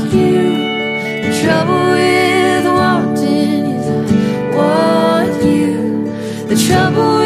you. The trouble with wanting is I want you. The trouble